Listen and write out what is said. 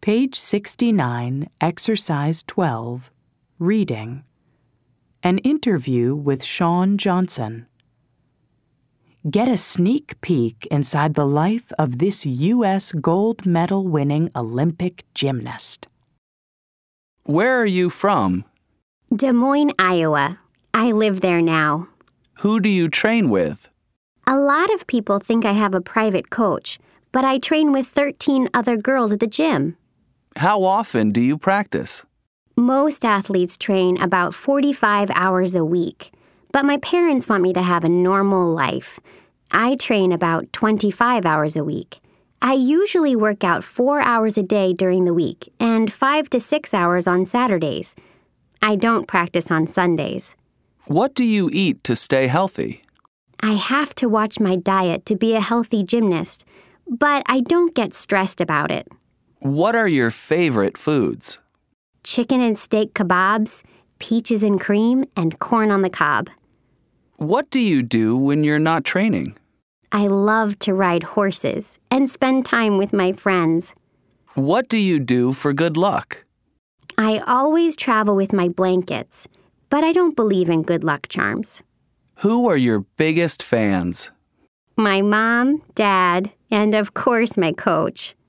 Page 69, Exercise 12, Reading. An interview with Shawn Johnson. Get a sneak peek inside the life of this U.S. gold medal-winning Olympic gymnast. Where are you from? Des Moines, Iowa. I live there now. Who do you train with? A lot of people think I have a private coach, but I train with 13 other girls at the gym. How often do you practice? Most athletes train about 45 hours a week, but my parents want me to have a normal life. I train about 25 hours a week. I usually work out 4 hours a day during the week and 5 to 6 hours on Saturdays. I don't practice on Sundays. What do you eat to stay healthy? I have to watch my diet to be a healthy gymnast, but I don't get stressed about it. What are your favorite foods? Chicken and steak kebabs, peaches and cream, and corn on the cob. What do you do when you're not training? I love to ride horses and spend time with my friends. What do you do for good luck? I always travel with my blankets, but I don't believe in good luck charms. Who are your biggest fans? My mom, dad, and of course my coach.